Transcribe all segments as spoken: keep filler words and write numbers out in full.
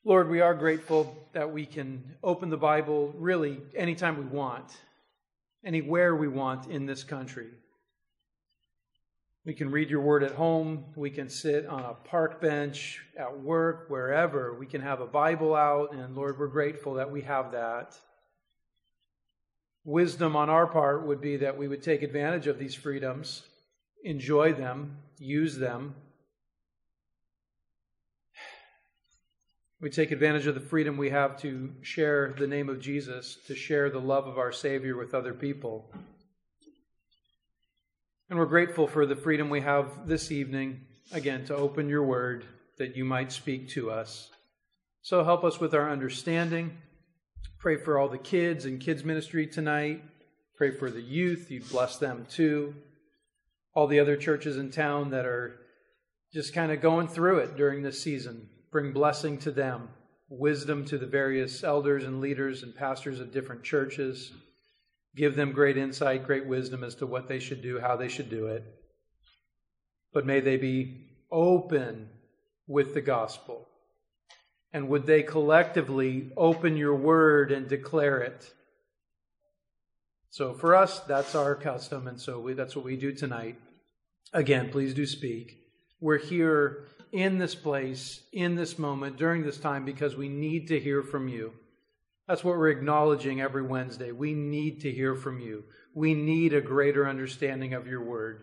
Lord, we are grateful that we can open the Bible really anytime we want, anywhere we want in this country. We can read your word at home. We can sit on a park bench, at work, wherever. We can have a Bible out, and Lord, we're grateful that we have that. Wisdom on our part would be that we would take advantage of these freedoms, enjoy them, use them. We take advantage of the freedom we have to share the name of Jesus, to share the love of our Savior with other people. And we're grateful for the freedom we have this evening, again, to open your word that you might speak to us. So help us with our understanding. Pray for all the kids and kids ministry tonight. Pray for the youth. You bless them too. All the other churches in town that are just kind of going through it during this season. Bring blessing to them, wisdom to the various elders and leaders and pastors of different churches. Give them great insight, great wisdom as to what they should do, how they should do it. But may they be open with the gospel. And would they collectively open your word and declare it? So for us, that's our custom, and so we, that's what we do tonight. Again, please do speak. We're here in this place, in this moment, during this time, because we need to hear from you. That's what we're acknowledging every Wednesday. We need to hear from you. We need a greater understanding of your word.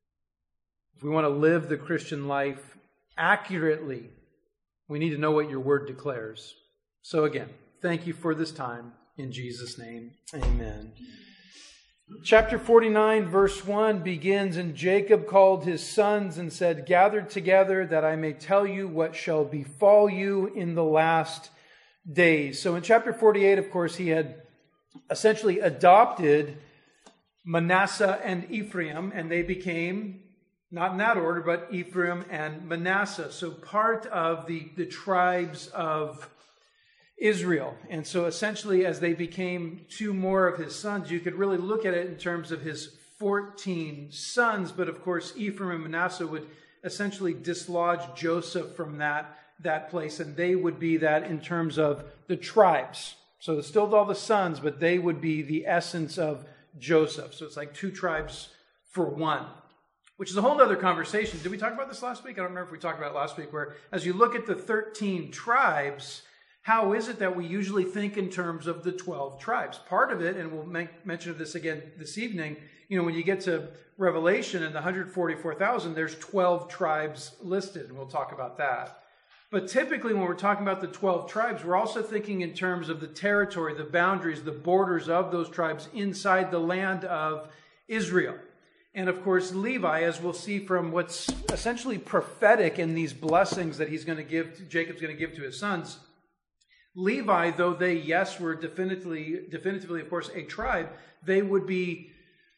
If we want to live the Christian life accurately, we need to know what your word declares. So again, thank you for this time. In Jesus' name, amen. Chapter forty-nine, verse one begins, "And Jacob called his sons and said, 'Gather together that I may tell you what shall befall you in the last days.'" So in chapter forty-eight, of course, he had essentially adopted Manasseh and Ephraim, and they became, not in that order, but Ephraim and Manasseh. So part of the, the tribes of Israel. And so essentially, as they became two more of his sons, you could really look at it in terms of his fourteen sons. But of course, Ephraim and Manasseh would essentially dislodge Joseph from that, that place. And they would be that in terms of the tribes. So it's still all the sons, but they would be the essence of Joseph. So it's like two tribes for one, which is a whole other conversation. Did we talk about this last week? I don't remember if we talked about it last week, where as you look at the thirteen tribes, how is it that we usually think in terms of the twelve tribes? Part of it, and we'll make mention of this again this evening, you know, when you get to Revelation and the one hundred forty-four thousand, there's twelve tribes listed, and we'll talk about that. But typically when we're talking about the twelve tribes, we're also thinking in terms of the territory, the boundaries, the borders of those tribes inside the land of Israel. And of course, Levi, as we'll see from what's essentially prophetic in these blessings that he's going to give, Jacob's going to give to his sons, Levi, though they, yes, were definitively, definitively, of course, a tribe, they would be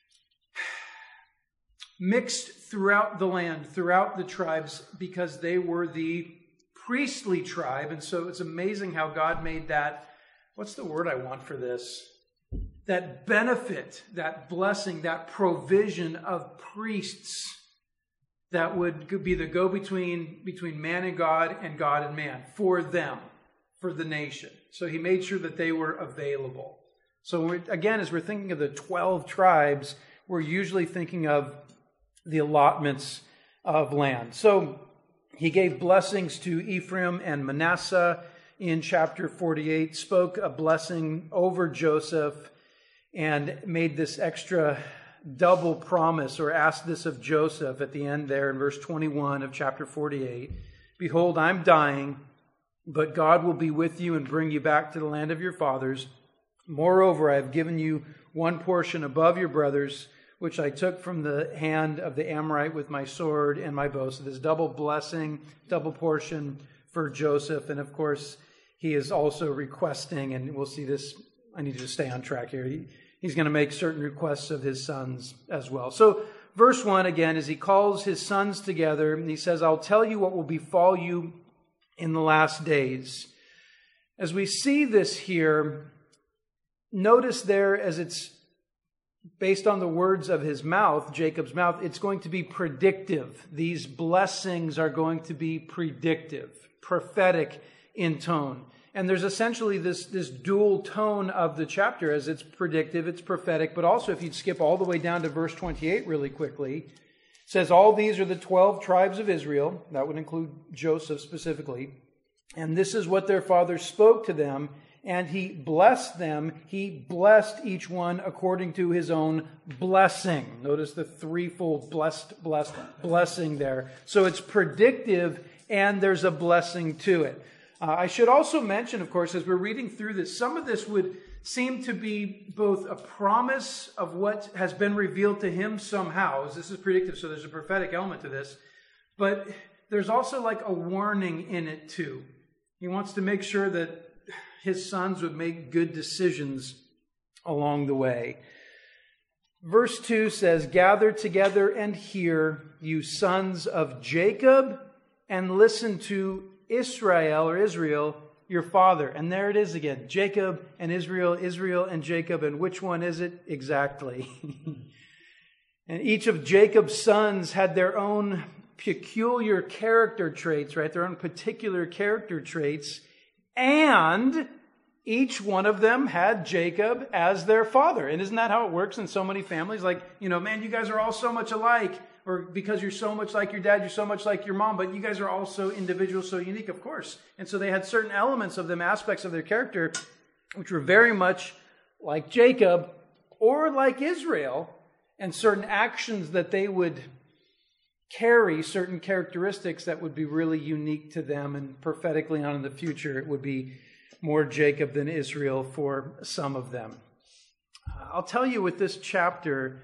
mixed throughout the land, throughout the tribes, because they were the priestly tribe. And so it's amazing how God made that, what's the word I want for this? That benefit, that blessing, that provision of priests that would be the go-between between man and God and God and man for them. For the nation. So he made sure that they were available. So we're, again, as we're thinking of the twelve tribes, we're usually thinking of the allotments of land. So he gave blessings to Ephraim and Manasseh in chapter forty-eight, spoke a blessing over Joseph, and made this extra double promise, or asked this of Joseph at the end there in verse twenty-one of chapter forty-eight. "Behold, I'm dying, but God will be with you and bring you back to the land of your fathers. Moreover, I have given you one portion above your brothers, which I took from the hand of the Amorite with my sword and my bow." So this double blessing, double portion for Joseph. And of course, he is also requesting, and we'll see this, I need to stay on track here. He, he's going to make certain requests of his sons as well. So verse one, again, is he calls his sons together, and he says, "I'll tell you what will befall you in the last days." As we see this here, notice there, as it's based on the words of his mouth, Jacob's mouth, it's going to be predictive. These blessings are going to be predictive, prophetic in tone. And there's essentially this, this dual tone of the chapter, as it's predictive, it's prophetic, but also if you'd skip all the way down to verse twenty-eight really quickly, it says, all these are the twelve tribes of Israel. That would include Joseph specifically. And this is what their father spoke to them, and he blessed them. He blessed each one according to his own blessing. Notice the threefold blessed, blessed, blessing there. So it's predictive, and there's a blessing to it. Uh, I should also mention, of course, as we're reading through this, some of this would seem to be both a promise of what has been revealed to him somehow, as this is predictive, so there's a prophetic element to this, but there's also like a warning in it too. He wants to make sure that his sons would make good decisions along the way. Verse two says, gather together and hear, you sons of Jacob, and listen to Israel or Israel, your father. And there it is again. Jacob and Israel, Israel and Jacob. And which one is it? Exactly. And each of Jacob's sons had their own peculiar character traits, right? Their own particular character traits. And each one of them had Jacob as their father. And isn't that how it works in so many families? Like, you know, man, you guys are all so much alike. Or because you're so much like your dad, you're so much like your mom, but you guys are all so individual, so unique, of course. And so they had certain elements of them, aspects of their character, which were very much like Jacob or like Israel, and certain actions that they would carry, certain characteristics that would be really unique to them, and prophetically on in the future, it would be more Jacob than Israel for some of them. I'll tell you with this chapter,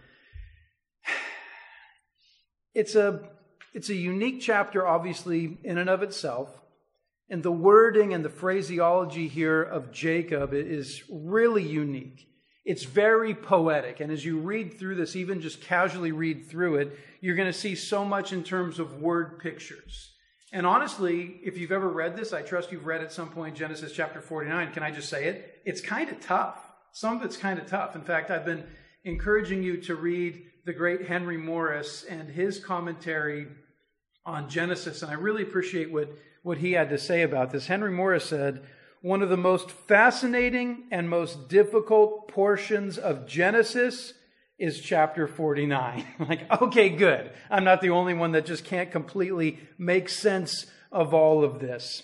It's a, it's a unique chapter, obviously, in and of itself. And the wording and the phraseology here of Jacob is really unique. It's very poetic. And as you read through this, even just casually read through it, you're going to see so much in terms of word pictures. And honestly, if you've ever read this, I trust you've read at some point Genesis chapter forty-nine. Can I just say it? It's kind of tough. Some of it's kind of tough. In fact, I've been encouraging you to read the great Henry Morris and his commentary on Genesis. And I really appreciate what, what he had to say about this. Henry Morris said, one of the most fascinating and most difficult portions of Genesis is chapter forty-nine. Like, okay, good. I'm not the only one that just can't completely make sense of all of this.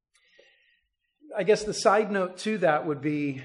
I guess the side note to that would be,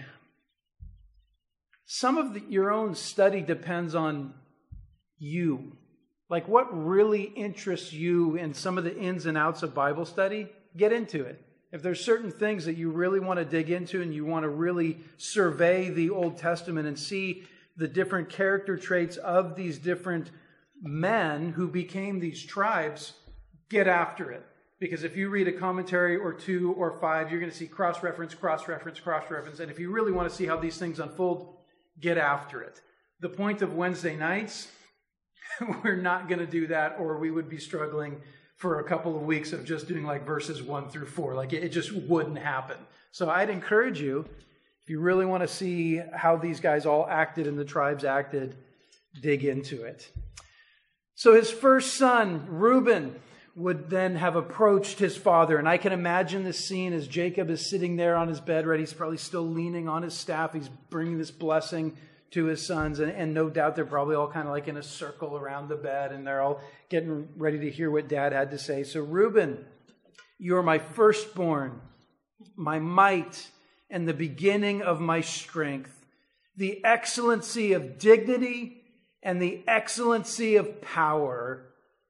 some of the, your own study depends on you. Like what really interests you in some of the ins and outs of Bible study, get into it. If there's certain things that you really want to dig into and you want to really survey the Old Testament and see the different character traits of these different men who became these tribes, get after it. Because if you read a commentary or two or five, you're going to see cross-reference, cross-reference, cross-reference. And if you really want to see how these things unfold, get after it. The point of Wednesday nights, we're not going to do that, or we would be struggling for a couple of weeks of just doing like verses one through four. Like it, it just wouldn't happen. So I'd encourage you, if you really want to see how these guys all acted and the tribes acted, dig into it. So his first son, Reuben, would then have approached his father. And I can imagine this scene as Jacob is sitting there on his bed, right? He's probably still leaning on his staff. He's bringing this blessing to his sons. And, and no doubt they're probably all kind of like in a circle around the bed. And they're all getting ready to hear what Dad had to say. So Reuben, you are my firstborn, my might, and the beginning of my strength, the excellency of dignity and the excellency of power.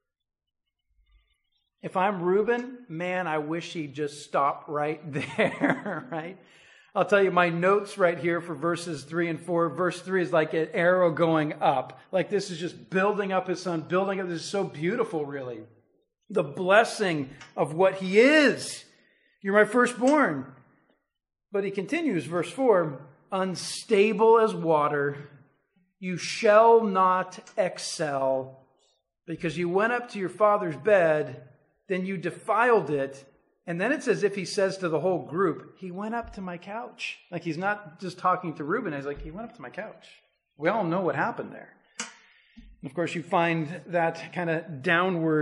If I'm Reuben, man, I wish he'd just stop right there, right? I'll tell you my notes right here for verses three and four. Verse three is like an arrow going up. Like this is just building up his son, building up. This is so beautiful, really. The blessing of what he is. You're my firstborn. But he continues, verse four, unstable as water, you shall not excel, because you went up to your father's bed, then you defiled it. And then it's as if he says to the whole group, he went up to my couch. Like he's not just talking to Reuben. He's like, he went up to my couch. We all know what happened there. And of course, you find that kind of downward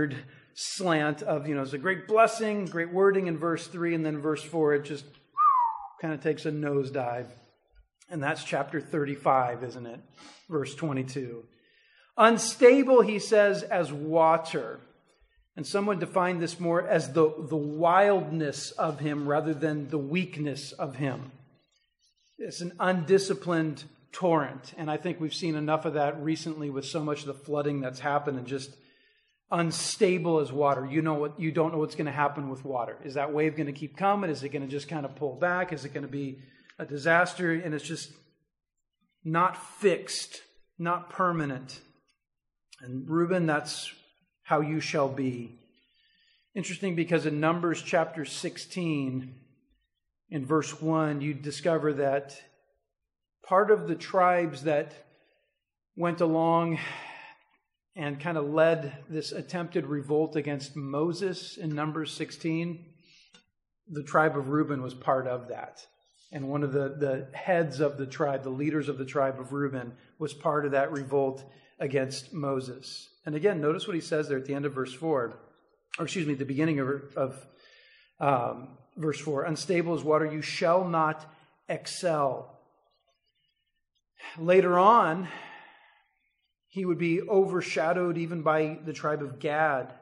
slant of, you know, it's a great blessing, great wording in verse three, and then verse four, it just kind of takes a nosedive. And that's chapter thirty-five, isn't it? Verse twenty-two. Unstable, he says, as water. And someone defined this more as the, the wildness of him rather than the weakness of him. It's an undisciplined torrent. And I think we've seen enough of that recently with so much of the flooding that's happened, and just unstable as water. You know what, you don't know what's going to happen with water. Is that wave going to keep coming? Is it going to just kind of pull back? Is it going to be a disaster? And it's just not fixed, not permanent. And Reuben, that's how you shall be. Interesting, because in Numbers chapter sixteen, in verse one, you discover that part of the tribes that went along and kind of led this attempted revolt against Moses in Numbers sixteen, the tribe of Reuben was part of that. And one of the, the heads of the tribe, the leaders of the tribe of Reuben, was part of that revolt against Moses. And again, notice what he says there at the end of verse four, or excuse me, the beginning of, of um, verse four. Unstable as water, you shall not excel. Later on, he would be overshadowed even by the tribe of Gad,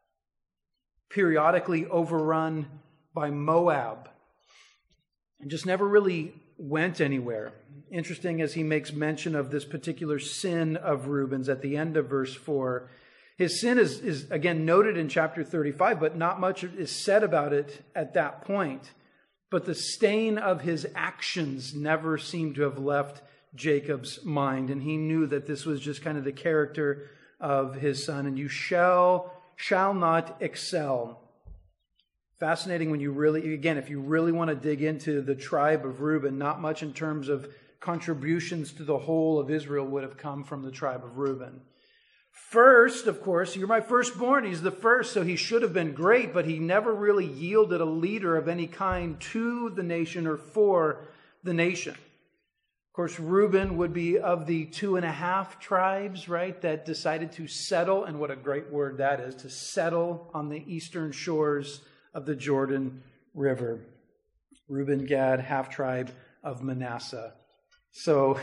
periodically overrun by Moab, and just never really went anywhere. Interesting, as he makes mention of this particular sin of Reuben's at the end of verse four. His sin is, is again noted in chapter thirty-five, but not much is said about it at that point. But the stain of his actions never seemed to have left Jacob's mind, and he knew that this was just kind of the character of his son. And you shall, shall not excel. Fascinating when you really, again, if you really want to dig into the tribe of Reuben, not much in terms of contributions to the whole of Israel would have come from the tribe of Reuben. First, of course, you're my firstborn. He's the first, so he should have been great, but he never really yielded a leader of any kind to the nation or for the nation. Of course, Reuben would be of the two and a half tribes, right, that decided to settle, and what a great word that is, to settle on the eastern shores of the Jordan River. Reuben, Gad, half tribe of Manasseh. So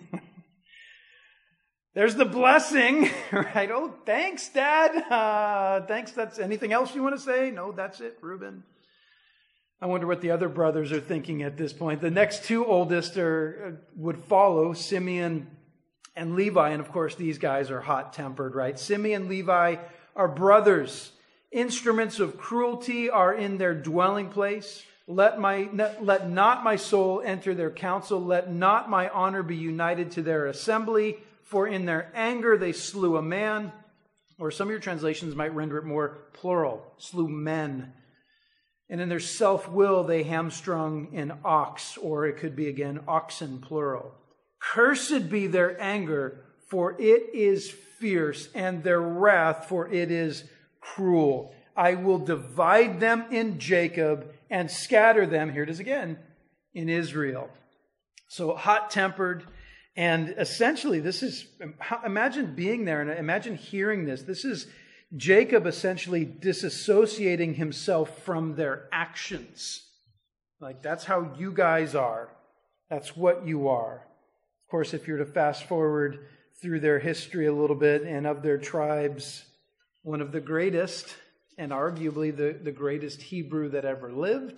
there's the blessing, right? Oh, thanks, Dad. Uh, thanks. That's anything else you want to say? No, that's it, Reuben. I wonder what the other brothers are thinking at this point. The next two oldest are would follow, Simeon and Levi. And of course, these guys are hot-tempered, right? Simeon and Levi are brothers. Instruments of cruelty are in their dwelling place. Let my let not my soul enter their council. Let not my honor be united to their assembly. For in their anger they slew a man. Or some of your translations might render it more plural. Slew men. And in their self-will they hamstrung an ox. Or it could be again oxen, plural. Cursed be their anger, for it is fierce. And their wrath, for it is cruel. I will divide them in Jacob and scatter them, here it is again, in Israel. So hot-tempered, and essentially this is, imagine being there and imagine hearing this. This is Jacob essentially disassociating himself from their actions. Like, that's how you guys are. That's what you are. Of course, if you're to fast forward through their history a little bit and of their tribes, one of the greatest, and arguably the, the greatest Hebrew that ever lived,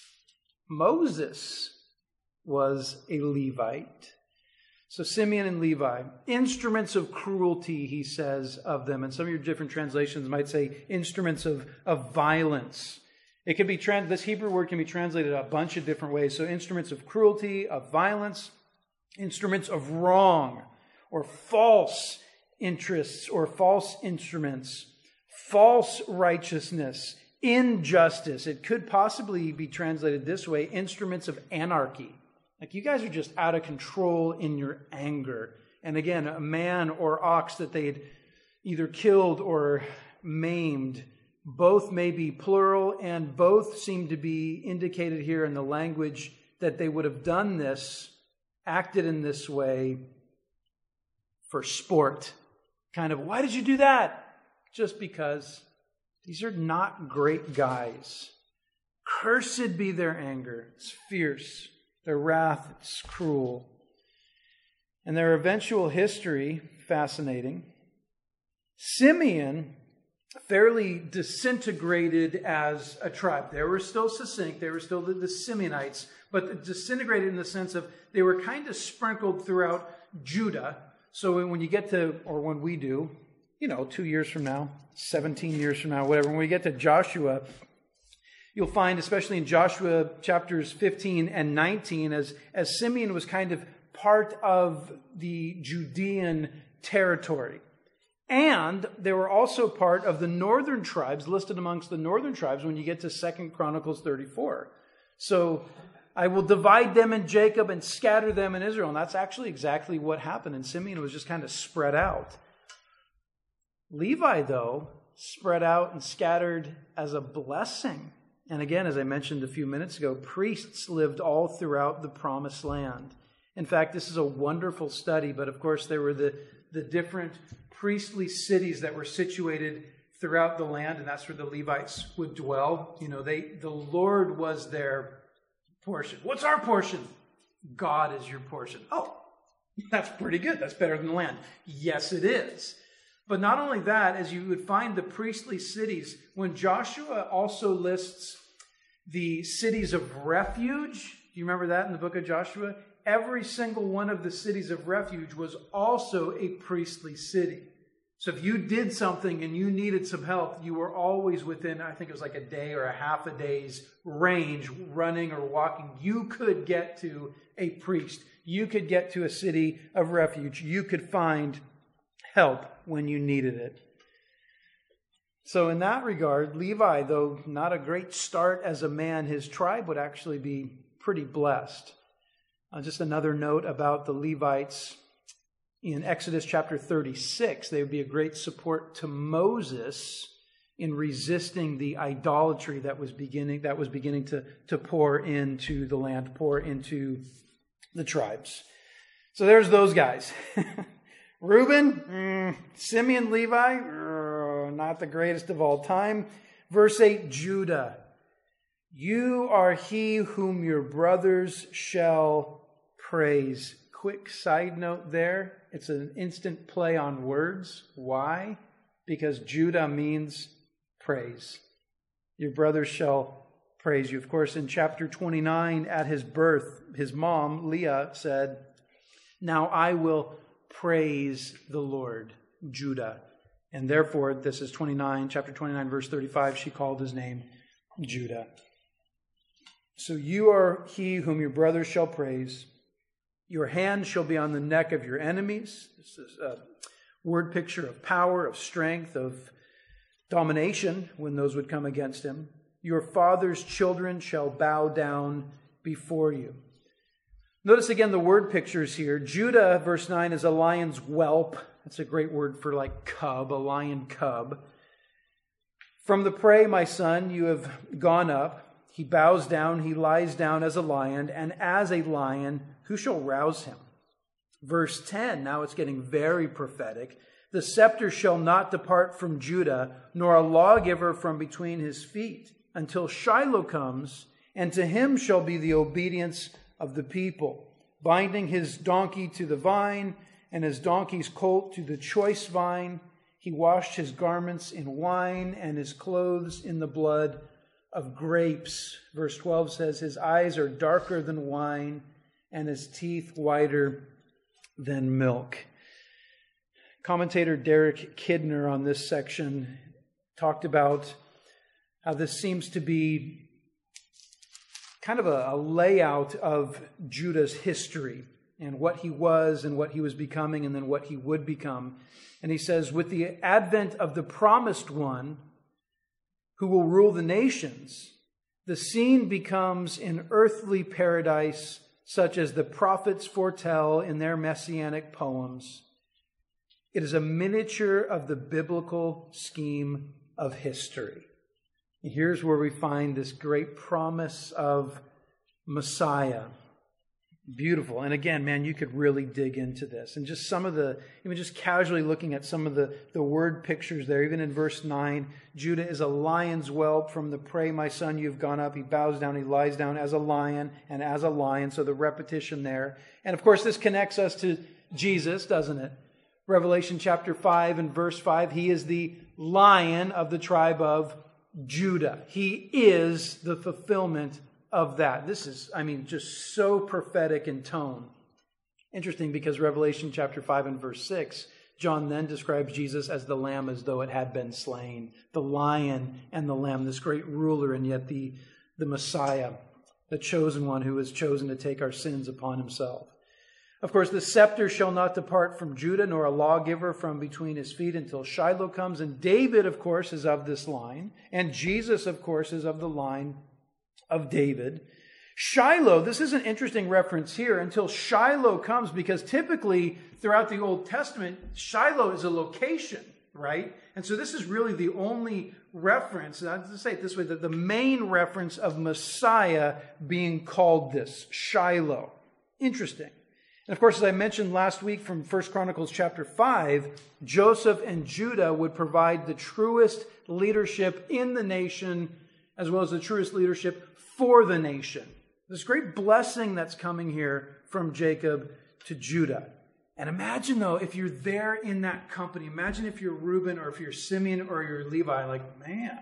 Moses, was a Levite. So Simeon and Levi, instruments of cruelty, he says of them. And some of your different translations might say instruments of, of violence. It can be, trans- this Hebrew word can be translated a bunch of different ways. So instruments of cruelty, of violence, instruments of wrong, or false interests, or false instruments, false righteousness, injustice. It could possibly be translated this way, instruments of anarchy. Like, you guys are just out of control in your anger. And again, a man or ox that they had either killed or maimed, both may be plural, and both seem to be indicated here in the language that they would have done this, acted in this way for sport. Kind of, why did you do that? Just because These are not great guys. Cursed be their anger. It's fierce. Their wrath is cruel. And their eventual history, fascinating. Simeon fairly disintegrated as a tribe. They were still succinct. They were still the, the Simeonites, but disintegrated in the sense of they were kind of sprinkled throughout Judah. So when you get to, or when we do, you know, two years from now, seventeen years from now, whatever, when we get to Joshua, you'll find, especially in Joshua chapters fifteen and nineteen, as, as Simeon was kind of part of the Judean territory. And they were also part of the northern tribes, listed amongst the northern tribes when you get to Second Chronicles thirty-four. So I will divide them in Jacob and scatter them in Israel. And that's actually exactly what happened. And Simeon was just kind of spread out. Levi, though, spread out and scattered as a blessing. And again, as I mentioned a few minutes ago, priests lived all throughout the promised land. In fact, this is a wonderful study, but of course there were the, the different priestly cities that were situated throughout the land, and that's where the Levites would dwell. You know, they the Lord was their portion. What's our portion? God is your portion. Oh, that's pretty good. That's better than the land. Yes, it is. But not only that, as you would find the priestly cities, when Joshua also lists the cities of refuge, do you remember that in the book of Joshua? Every single one of the cities of refuge was also a priestly city. So if you did something and you needed some help, you were always within, I think it was like a day or a half a day's range, running or walking. You could get to a priest. You could get to a city of refuge. You could find help when you needed it. So in that regard, Levi, though not a great start as a man, his tribe would actually be pretty blessed. Uh, just another note about the Levites. In Exodus chapter thirty-six, they would be a great support to Moses in resisting the idolatry that was beginning that was beginning to, to pour into the land, pour into the tribes. So there's those guys. Reuben, mm, Simeon, Levi, uh, not the greatest of all time. Verse eight, Judah. You are he whom your brothers shall praise. Quick side note there. It's an instant play on words. Why? Because Judah means praise. Your brothers shall praise you. Of course, in chapter twenty-nine, at his birth, his mom, Leah, said, now I will praise the Lord, Judah. And therefore, this is twenty-nine, chapter twenty-nine, verse thirty-five, she called his name Judah. So you are he whom your brothers shall praise. Your hand shall be on the neck of your enemies. This is a word picture of power, of strength, of domination when those would come against him. Your father's children shall bow down before you. Notice again the word pictures here. Judah, verse nine, is a lion's whelp. That's a great word for like cub, a lion cub. From the prey, my son, you have gone up. He bows down, he lies down as a lion, and as a lion, who shall rouse him? Verse ten, now it's getting very prophetic. The scepter shall not depart from Judah, nor a lawgiver from between his feet, until Shiloh comes, and to him shall be the obedience of the people, binding his donkey to the vine, and his donkey's colt to the choice vine. He washed his garments in wine, and his clothes in the blood of grapes. Verse twelve says, his eyes are darker than wine, and his teeth whiter than milk. Commentator Derek Kidner on this section talked about how this seems to be kind of a, a layout of Judah's history and what he was and what he was becoming and then what he would become. And he says, with the advent of the promised one who will rule the nations, the scene becomes an earthly paradise such as the prophets foretell in their messianic poems. It is a miniature of the biblical scheme of history. And here's where we find this great promise of Messiah. Beautiful. And again, man, you could really dig into this. And just some of the, even just casually looking at some of the, the word pictures there, even in verse nine, Judah is a lion's whelp. From the prey, my son, you've gone up. He bows down, he lies down as a lion and as a lion. So the repetition there. And of course, this connects us to Jesus, doesn't it? Revelation chapter five and verse five, he is the Lion of the tribe of Judah. He is the fulfillment of that. This is, I mean, just so prophetic in tone. Interesting, because Revelation chapter five and verse six, John then describes Jesus as the Lamb as though it had been slain. The Lion and the Lamb, this great ruler, and yet the, the Messiah, the chosen one who is chosen to take our sins upon himself. Of course, the scepter shall not depart from Judah, nor a lawgiver from between his feet until Shiloh comes. And David, of course, is of this line. And Jesus, of course, is of the line of David. Shiloh, this is an interesting reference here, until Shiloh comes, because typically throughout the Old Testament, Shiloh is a location, right? And so this is really the only reference, and I'll say it this way, that the main reference of Messiah being called this, Shiloh. Interesting. And of course, as I mentioned last week from First Chronicles chapter five, Joseph and Judah would provide the truest leadership in the nation, as well as the truest leadership for the nation. This great blessing that's coming here from Jacob to Judah. And imagine, though, if you're there in that company. Imagine if you're Reuben or if you're Simeon or you're Levi. Like, man,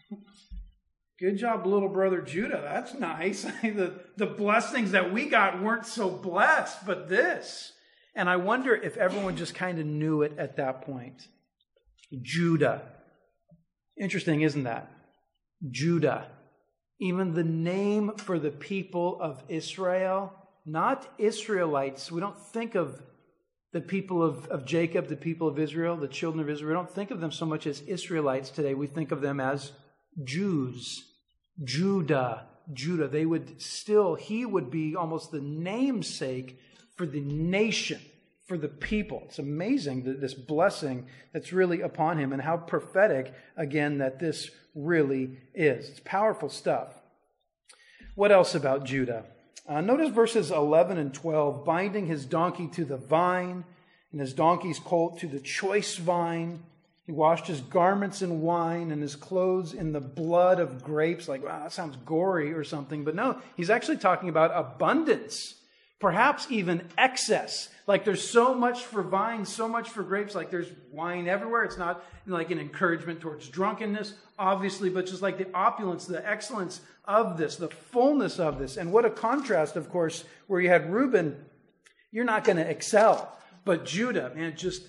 good job, little brother Judah. That's nice. the, the blessings that we got weren't so blessed, but this. And I wonder if everyone just kind of knew it at that point. Judah. Interesting, isn't that? Judah. Even the name for the people of Israel, not Israelites. We don't think of the people of, of Jacob, the people of Israel, the children of Israel. We don't think of them so much as Israelites today. We think of them as Jews. Judah, Judah. They would still, he would be almost the namesake for the nation, for the people. It's amazing, that this blessing that's really upon him, and how prophetic, again, that this really is. It's powerful stuff. What else about Judah? Uh, notice verses eleven and twelve. Binding his donkey to the vine, and his donkey's colt to the choice vine. He washed his garments in wine and his clothes in the blood of grapes. Like, wow, that sounds gory or something. But no, he's actually talking about abundance. Perhaps even excess. Like there's so much for vines, so much for grapes. Like there's wine everywhere. It's not like an encouragement towards drunkenness, obviously, but just like the opulence, the excellence of this, the fullness of this. And what a contrast, of course, where you had Reuben, you're not going to excel. But Judah, man, just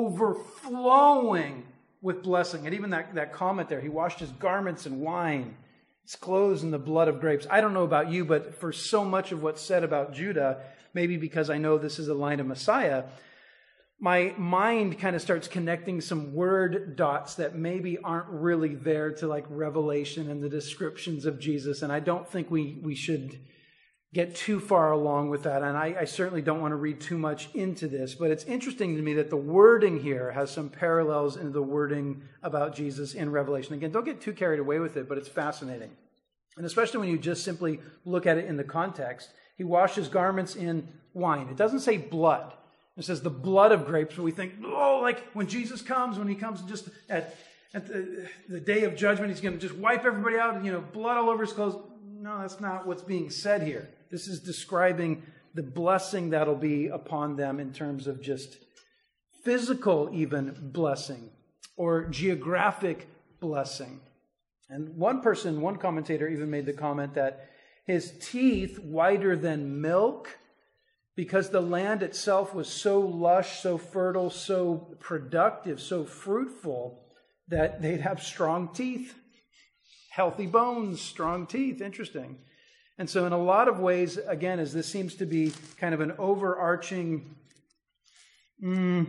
overflowing with blessing. And even that, that comment there, he washed his garments in wine, his clothes in the blood of grapes. I don't know about you, but for so much of what's said about Judah, maybe because I know this is a line of Messiah, my mind kind of starts connecting some word dots that maybe aren't really there to like Revelation and the descriptions of Jesus. And I don't think we, we should get too far along with that. And I, I certainly don't want to read too much into this, but it's interesting to me that the wording here has some parallels in the wording about Jesus in Revelation. Again, don't get too carried away with it, but it's fascinating. And especially when you just simply look at it in the context. He washed his garments in wine. It doesn't say blood. It says the blood of grapes. But we think, oh, like when Jesus comes, when he comes just at, at the, the day of judgment, he's going to just wipe everybody out and, you know, blood all over his clothes. No, that's not what's being said here. This is describing the blessing that'll be upon them in terms of just physical even blessing or geographic blessing. And one person, one commentator even made the comment that his teeth whiter than milk, because the land itself was so lush, so fertile, so productive, so fruitful, that they'd have strong teeth. Healthy bones, strong teeth. Interesting. And so in a lot of ways, again, as this seems to be kind of an overarching mm,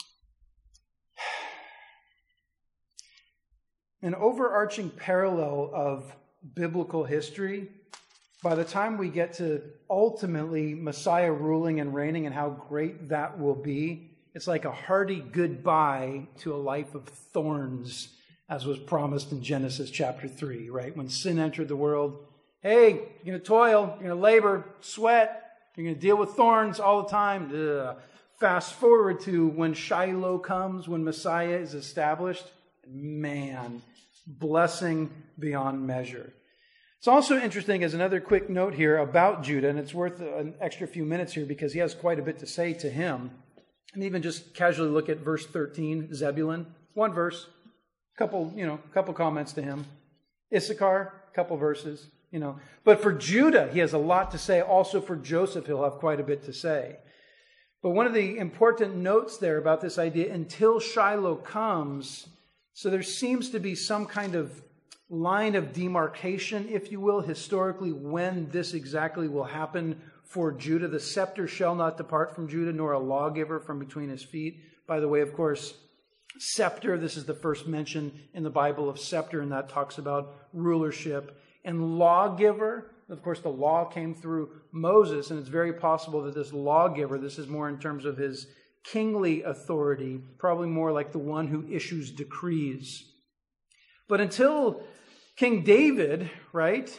an overarching parallel of biblical history, by the time we get to ultimately Messiah ruling and reigning and how great that will be, it's like a hearty goodbye to a life of thorns, as was promised in Genesis chapter three, right? When sin entered the world, hey, you're going to toil, you're going to labor, sweat, You're going to deal with thorns all the time. Ugh. Fast forward to when Shiloh comes, when Messiah is established. Man, blessing beyond measure. It's also interesting as another quick note here about Judah, and it's worth an extra few minutes here because he has quite a bit to say to him. And even just casually look at verse thirteen, Zebulun, one verse, couple, you know, couple comments to him. Issachar, couple verses, you know. But for Judah, he has a lot to say. Also for Joseph, he'll have quite a bit to say. But one of the important notes there about this idea, until Shiloh comes, so there seems to be some kind of line of demarcation, if you will, historically, when this exactly will happen for Judah. The scepter shall not depart from Judah, nor a lawgiver from between his feet. By the way, of course, scepter, this is the first mention in the Bible of scepter, and that talks about rulership. And lawgiver, of course, the law came through Moses, and it's very possible that this lawgiver, this is more in terms of his kingly authority, probably more like the one who issues decrees. But until King David, right,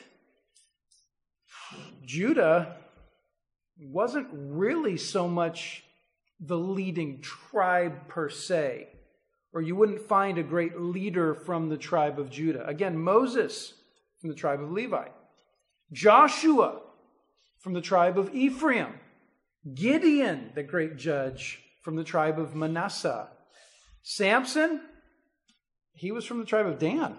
Judah wasn't really so much the leading tribe per se, or you wouldn't find a great leader from the tribe of Judah. Again, Moses from the tribe of Levi, Joshua from the tribe of Ephraim, Gideon, the great judge, from the tribe of Manasseh, Samson, he was from the tribe of Dan.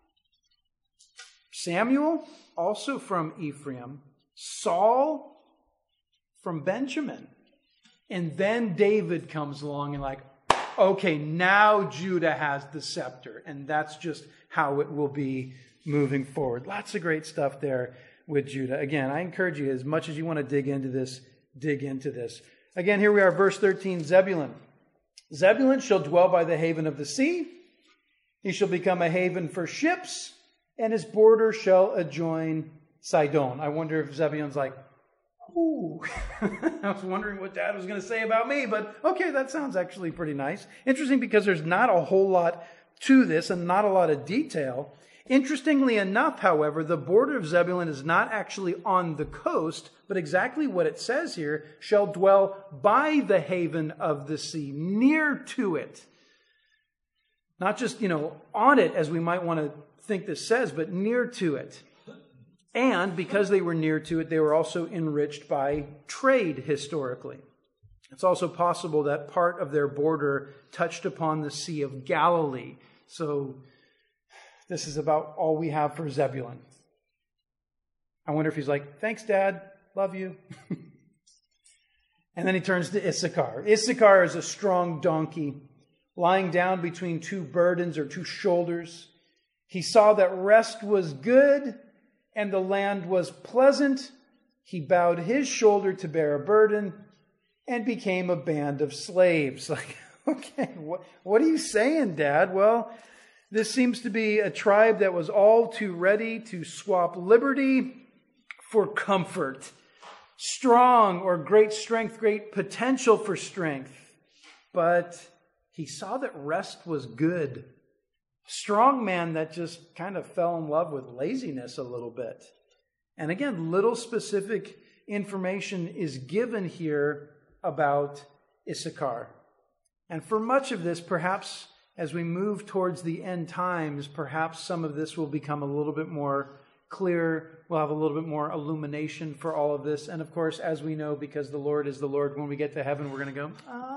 Samuel, also from Ephraim. Saul, from Benjamin. And then David comes along and like, okay, now Judah has the scepter. And that's just how it will be moving forward. Lots of great stuff there with Judah. Again, I encourage you, as much as you want to dig into this, dig into this. Again, here we are, verse thirteen, Zebulun. Zebulun shall dwell by the haven of the sea. He shall become a haven for ships, and his border shall adjoin Sidon. I wonder if Zebulun's like, ooh, I was wondering what Dad was going to say about me, but okay, that sounds actually pretty nice. Interesting because there's not a whole lot to this and not a lot of detail. Interestingly enough, however, the border of Zebulun is not actually on the coast, but exactly what it says here, shall dwell by the haven of the sea, near to it. Not just, you know, on it, as we might want to think this says, but near to it. And because they were near to it, they were also enriched by trade historically. It's also possible that part of their border touched upon the Sea of Galilee. So this is about all we have for Zebulun. I wonder if he's like, thanks, Dad. Love you. And then he turns to Issachar. Issachar is a strong donkey, lying down between two burdens or two shoulders. He saw that rest was good and the land was pleasant. He bowed his shoulder to bear a burden and became a band of slaves. Like, okay, what, what are you saying, Dad? Well, this seems to be a tribe that was all too ready to swap liberty for comfort. Strong or great strength, great potential for strength. But he saw that rest was good. Strong man that just kind of fell in love with laziness a little bit. And again, little specific information is given here about Issachar. And for much of this, perhaps as we move towards the end times, perhaps some of this will become a little bit more clear. We'll have a little bit more illumination for all of this. And of course, as we know, because the Lord is the Lord, when we get to heaven, we're going to go,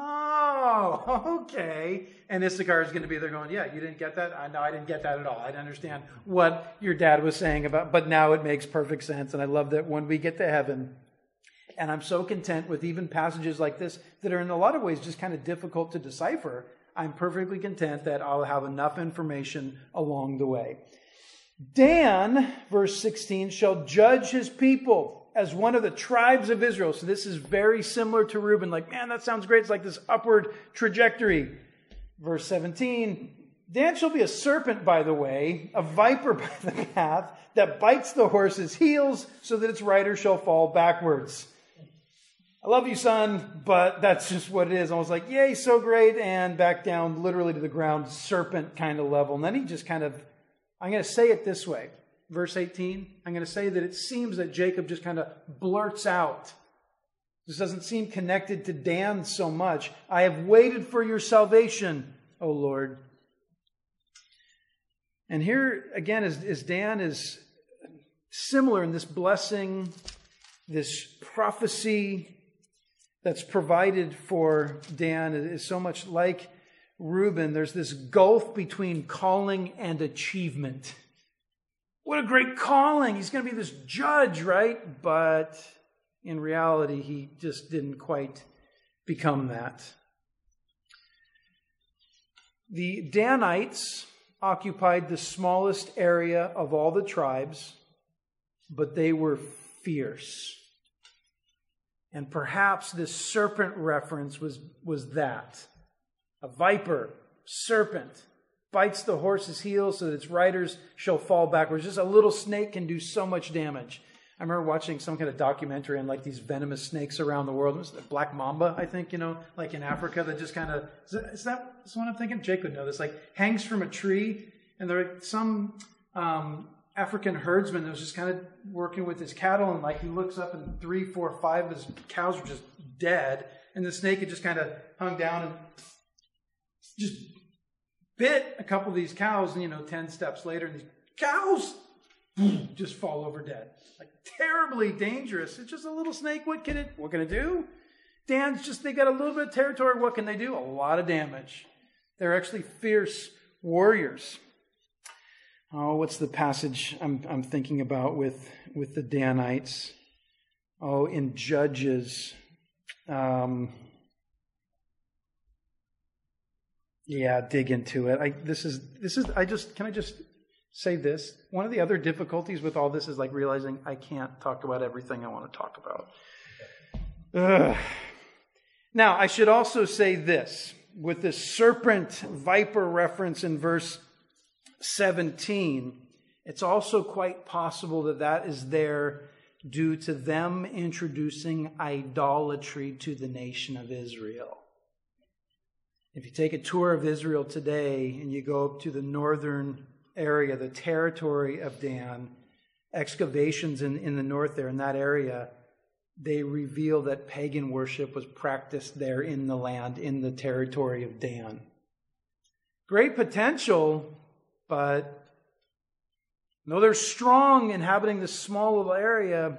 oh, okay. And Issachar is going to be there going, yeah, you didn't get that? I know I didn't get that at all. I didn't understand what your dad was saying about, but now it makes perfect sense. And I love that when we get to heaven, and I'm so content with even passages like this that are in a lot of ways just kind of difficult to decipher, I'm perfectly content that I'll have enough information along the way. Dan, verse sixteen, shall judge his people as one of the tribes of Israel. So this is very similar to Reuben. Like, man, that sounds great. It's like this upward trajectory. Verse seventeen, Dan shall be a serpent, by the way, a viper by the path, that bites the horse's heels so that its rider shall fall backwards. I love you, son, but that's just what it is. I was like, yay, so great, and back down literally to the ground, serpent kind of level. And then he just kind of, I'm going to say it this way. Verse eighteen, I'm going to say that it seems that Jacob just kind of blurts out, This doesn't seem connected to Dan so much. I have waited for your salvation, O Lord. And here, again, as, as Dan is similar in this blessing, this prophecy that's provided for Dan is so much like Reuben. There's this gulf between calling and achievement. What a great calling. He's going to be this judge, right? But in reality, he just didn't quite become that. The Danites occupied the smallest area of all the tribes, but they were fierce. And perhaps this serpent reference was, was that. A viper, serpent, bites the horse's heel so that its riders shall fall backwards. Just a little snake can do so much damage. I remember watching some kind of documentary on like these venomous snakes around the world. It was the black mamba, I think, you know, like in Africa that just kind of, is that, is that is what I'm thinking? Jake would know this, like hangs from a tree. And there are some um, African herdsman that was just kind of working with his cattle. And like he looks up and three, four, five of his cows were just dead. And the snake had just kind of hung down and just bit a couple of these cows. And, you know, ten steps later, and these cows just fall over dead. Like terribly dangerous. It's just a little snake. What can it, what can it do? Dan's just, they got a little bit of territory. What can they do? A lot of damage. They're actually fierce warriors. Oh, what's the passage I'm, I'm thinking about with, with the Danites? Oh, in Judges. Um, yeah, dig into it. I, this is, this is, I just, can I just say this? One of the other difficulties with all this is like realizing I can't talk about everything I want to talk about. Ugh. Now, I should also say this. With this serpent viper reference in verse seventeen, it's also quite possible that that is there due to them introducing idolatry to the nation of Israel. If you take a tour of Israel today and you go up to the northern area, the territory of Dan, excavations in, in the north there, in that area, they reveal that pagan worship was practiced there in the land, in the territory of Dan. Great potential, but no, they're strong inhabiting this small little area,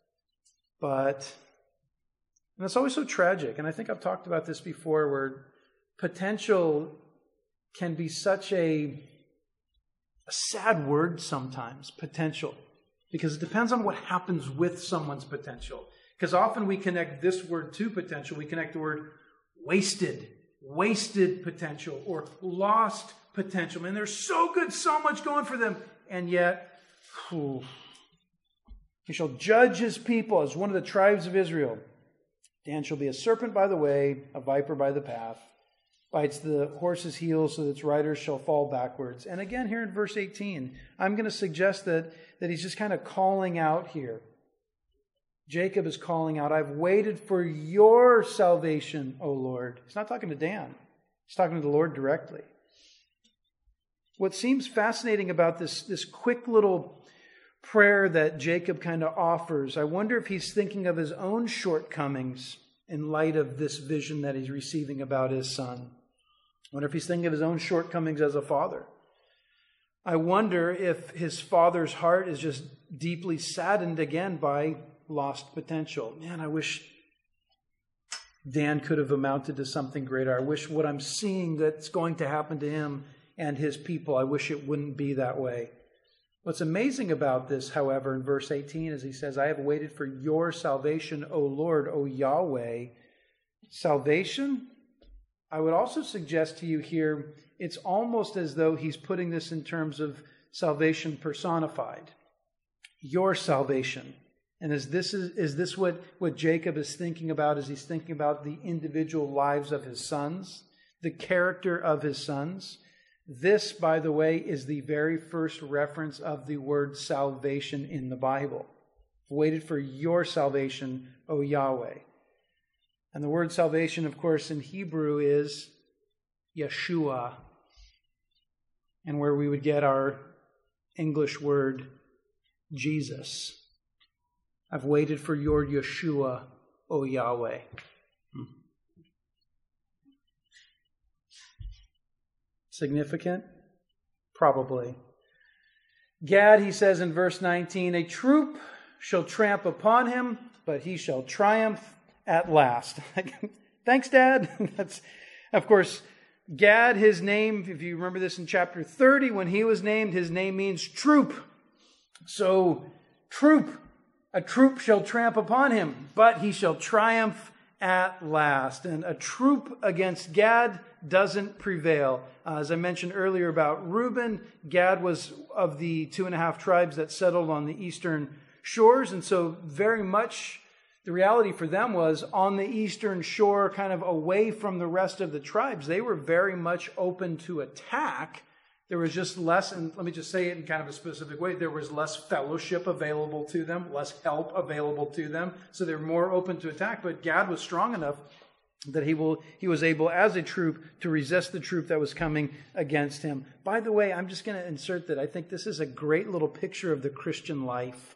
but, and it's always so tragic, and I think I've talked about this before, where potential can be such a, a sad word sometimes, potential, because it depends on what happens with someone's potential. Because often we connect this word to potential, we connect the word wasted, wasted potential, or lost potential. Man, they're so good, so much going for them. And yet, whew, he shall judge his people as one of the tribes of Israel. Dan shall be a serpent by the way, a viper by the path, bites the horse's heel so that its riders shall fall backwards. And again, here in verse eighteen, I'm going to suggest that, that he's just kind of calling out here. Jacob is calling out, I've waited for your salvation, O Lord. He's not talking to Dan. He's talking to the Lord directly. What seems fascinating about this, this quick little prayer that Jacob kind of offers, I wonder if he's thinking of his own shortcomings in light of this vision that he's receiving about his son. I wonder if he's thinking of his own shortcomings as a father. I wonder if his father's heart is just deeply saddened again by lost potential. Man, I wish Dan could have amounted to something greater. I wish what I'm seeing that's going to happen to him and his people, I wish it wouldn't be that way. What's amazing about this, however, in verse eighteen, is he says, I have waited for your salvation, O Lord, O Yahweh. Salvation? I would also suggest to you here, it's almost as though he's putting this in terms of salvation personified. Your salvation. And is this, is, is this what, what Jacob is thinking about as he's thinking about the individual lives of his sons, the character of his sons? This, by the way, is the very first reference of the word salvation in the Bible. Waited for your salvation, O Yahweh. And the word salvation, of course, in Hebrew is Yeshua. And where we would get our English word Jesus. I've waited for your Yeshua, O Yahweh. Hmm. Significant? Probably. Gad, he says in verse nineteen, a troop shall tramp upon him, but he shall triumph at last. Thanks, Dad. That's, of course, Gad, his name, if you remember this in chapter thirty, when he was named, his name means troop. So, troop, a troop shall tramp upon him, but he shall triumph at last. And a troop against Gad doesn't prevail. Uh, as I mentioned earlier about Reuben, Gad was of the two and a half tribes that settled on the eastern shores. And so very much the reality for them was on the eastern shore, kind of away from the rest of the tribes. They were very much open to attack. There was just less, and let me just say it in kind of a specific way, there was less fellowship available to them, less help available to them. So they're more open to attack. But Gad was strong enough that he will he was able as a troop to resist the troop that was coming against him. By the way, I'm just going to insert that I think this is a great little picture of the Christian life.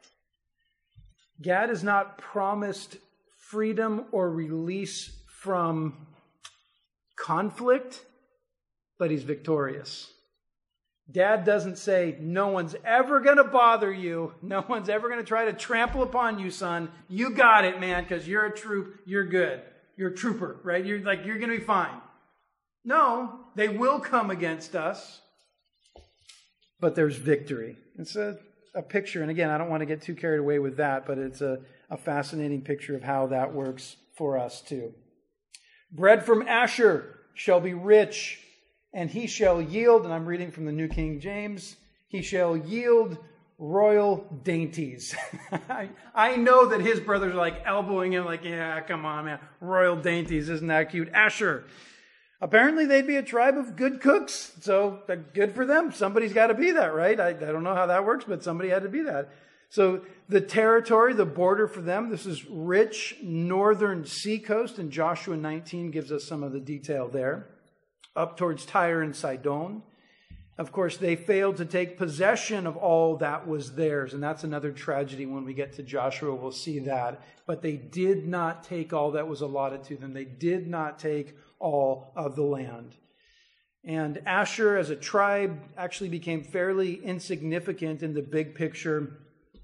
Gad is not promised freedom or release from conflict, but he's victorious. Dad doesn't say, no one's ever going to bother you. No one's ever going to try to trample upon you, son. You got it, man, because you're a troop. You're good. You're a trooper, right? You're like, you're going to be fine. No, they will come against us, but there's victory. It's a, a picture. And again, I don't want to get too carried away with that, but it's a, a fascinating picture of how that works for us too. Bread from Asher shall be rich, and he shall yield, and I'm reading from the New King James, he shall yield royal dainties. I, I know that his brothers are like elbowing him like, yeah, come on, man. Royal dainties, isn't that cute? Asher. Apparently they'd be a tribe of good cooks, so good for them. Somebody's got to be that, right? I, I don't know how that works, but somebody had to be that. So the territory, the border for them, this is rich northern seacoast, and Joshua nineteen gives us some of the detail there. Up towards Tyre and Sidon. Of course, they failed to take possession of all that was theirs, and that's another tragedy when we get to Joshua. We'll see that. But they did not take all that was allotted to them. They did not take all of the land. And Asher as a tribe actually became fairly insignificant in the big picture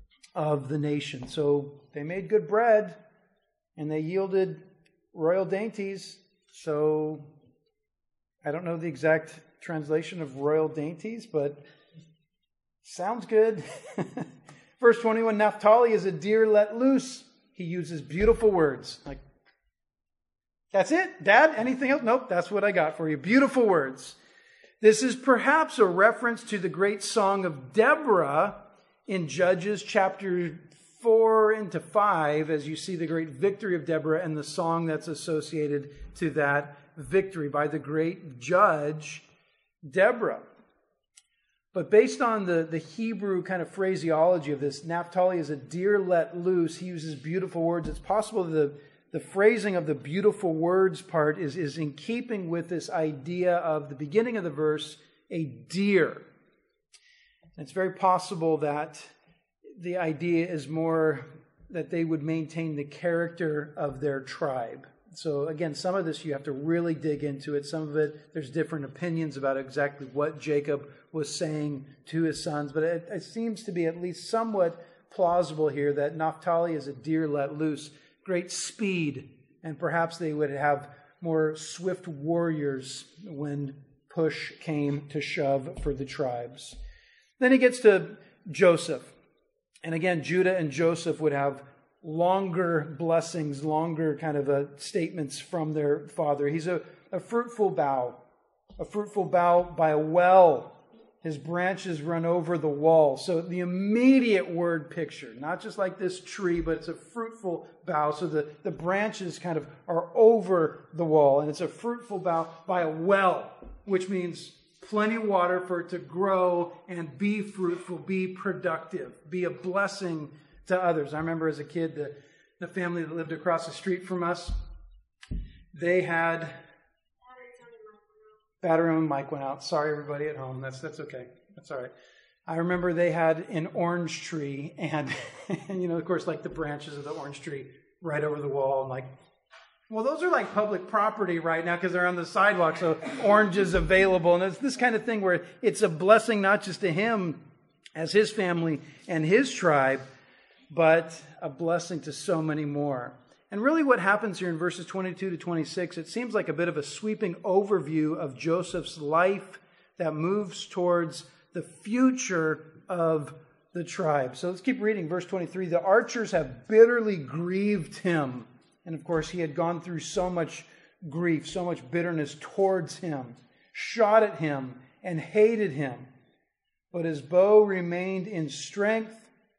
of the nation. So they made good bread, and they yielded royal dainties. So I don't know the exact translation of royal dainties, but sounds good. Verse twenty-one, Naphtali is a deer let loose. He uses beautiful words. Like, that's it? Dad, anything else? Nope, that's what I got for you. Beautiful words. This is perhaps a reference to the great song of Deborah in Judges chapter four into five, as you see the great victory of Deborah and the song that's associated to that victory by the great judge Deborah. But based on the, the Hebrew kind of phraseology of this, Naphtali is a deer let loose. He uses beautiful words. It's possible the, the phrasing of the beautiful words part is, is in keeping with this idea of the beginning of the verse, a deer. It's very possible that the idea is more that they would maintain the character of their tribe. So again, some of this you have to really dig into it. Some of it, there's different opinions about exactly what Jacob was saying to his sons. But it, it seems to be at least somewhat plausible here that Naphtali is a deer let loose. Great speed. And perhaps they would have more swift warriors when push came to shove for the tribes. Then he gets to Joseph. And again, Judah and Joseph would have longer blessings, longer kind of a statements from their father. He's a, a fruitful bough, a fruitful bough by a well. His branches run over the wall. So the immediate word picture, not just like this tree, but it's a fruitful bough. So the, the branches kind of are over the wall. And it's a fruitful bough by a well, which means plenty of water for it to grow and be fruitful, be productive, be a blessing to others. I remember as a kid, the, the family that lived across the street from us, they had... Battery on the mic went out. Sorry, everybody at home. That's that's okay. That's all right. I remember they had an orange tree, and, and you know, of course, like the branches of the orange tree right over the wall. And like, well, those are like public property right now because they're on the sidewalk, so orange is available. And it's this kind of thing where it's a blessing not just to him as his family and his tribe, but a blessing to so many more. And really what happens here in verses twenty-two to twenty-six, it seems like a bit of a sweeping overview of Joseph's life that moves towards the future of the tribe. So let's keep reading verse twenty-three. The archers have bitterly grieved him. And of course, he had gone through so much grief, so much bitterness towards him, shot at him and hated him. But his bow remained in strength.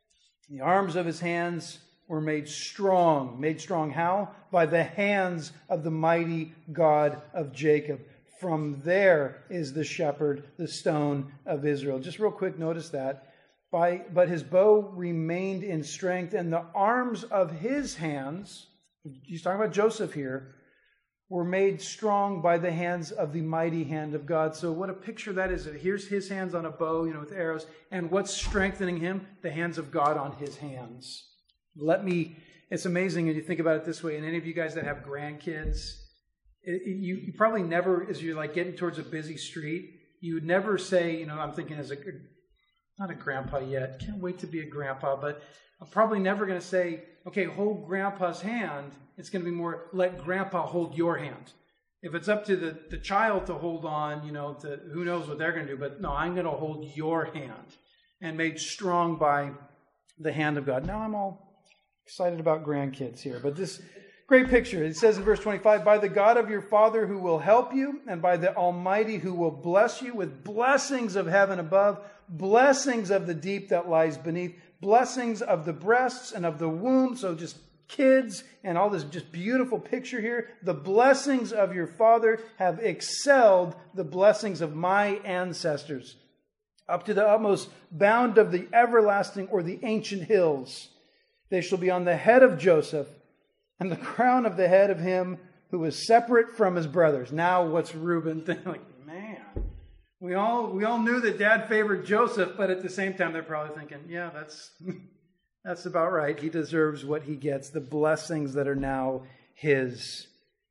The arms of his hands were made strong. Made strong how? By the hands of the mighty God of Jacob. From there is the shepherd, the stone of Israel. Just real quick, notice that. By, but his bow remained in strength, and the arms of his hands, he's talking about Joseph here, were made strong by the hands of the mighty hand of God. So what a picture that is. Here's his hands on a bow, you know, with arrows. And what's strengthening him? The hands of God on his hands. Let me, it's amazing when you think about it this way. And any of you guys that have grandkids, it, you, you probably never, as you're like getting towards a busy street, you would never say, you know, I'm thinking as a, not a grandpa yet, can't wait to be a grandpa, but I'm probably never going to say, okay, hold grandpa's hand. It's going to be more, let grandpa hold your hand. If it's up to the, the child to hold on, you know, to, who knows what they're going to do, but no, I'm going to hold your hand, and made strong by the hand of God. Now I'm all excited about grandkids here, but this great picture. It says in verse twenty-five, by the God of your father who will help you, and by the Almighty who will bless you with blessings of heaven above, blessings of the deep that lies beneath, blessings of the breasts and of the womb. So just kids and all this just beautiful picture here. The blessings of your father have excelled the blessings of my ancestors, up to the utmost bound of the everlasting or the ancient hills. They shall be on the head of Joseph, and the crown of the head of him who was separate from his brothers. Now what's Reuben thinking? Like, man, we all we all knew that Dad favored Joseph, but at the same time they're probably thinking, yeah, that's that's about right. He deserves what he gets, the blessings that are now his.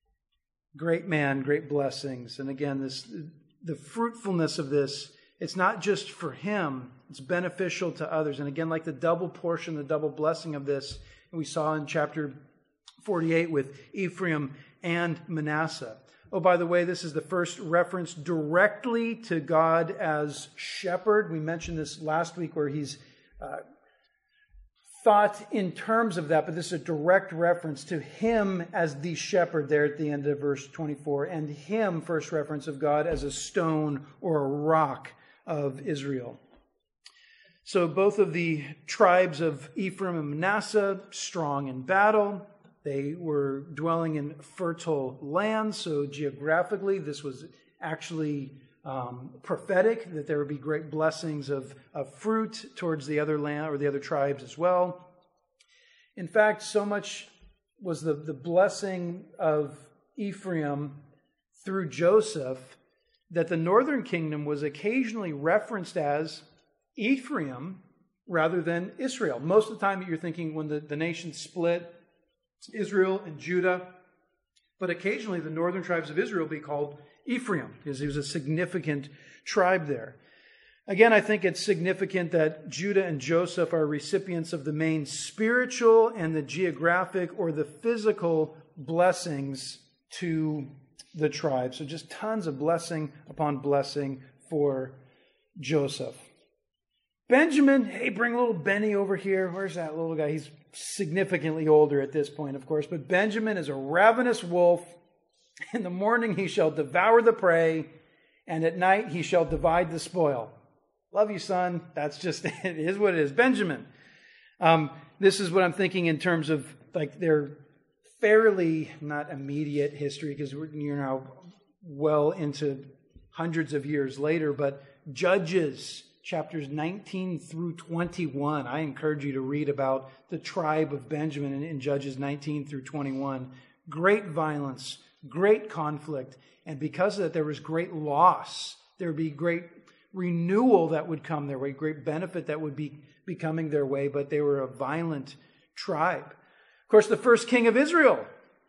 Great man, great blessings. And again, this the fruitfulness of this, it's not just for him, it's beneficial to others. And again, like the double portion, the double blessing of this, we saw in chapter forty-eight with Ephraim and Manasseh. Oh, by the way, this is the first reference directly to God as shepherd. We mentioned this last week where he's uh, thought in terms of that, but this is a direct reference to him as the shepherd there at the end of verse twenty-four, and him, first reference of God as a stone or a rock of Israel. So both of the tribes of Ephraim and Manasseh, strong in battle. They were dwelling in fertile land, so geographically this was actually um, prophetic, that there would be great blessings of, of fruit towards the other land or the other tribes as well. In fact, so much was the, the blessing of Ephraim through Joseph that the northern kingdom was occasionally referenced as Ephraim rather than Israel. Most of the time you're thinking when the, the nation split, it's Israel and Judah, but occasionally the northern tribes of Israel be called Ephraim because he was a significant tribe there. Again, I think it's significant that Judah and Joseph are recipients of the main spiritual and the geographic or the physical blessings to the tribe. So just tons of blessing upon blessing for Joseph. Benjamin, hey, bring little Benny over here. Where's that little guy? He's significantly older at this point, of course. But Benjamin is a ravenous wolf. In the morning he shall devour the prey, and at night he shall divide the spoil. Love you, son. That's just, it is what it is. Benjamin. Um, this is what I'm thinking in terms of like their fairly, not immediate history, because we're you know well into hundreds of years later, but Judges chapters nineteen through twenty-one. I encourage you to read about the tribe of Benjamin in, in Judges nineteen through twenty-one. Great violence, great conflict, and because of that, there was great loss. There would be great renewal that would come their way, great benefit that would be, be coming their way, but they were a violent tribe. Of course, the first king of Israel,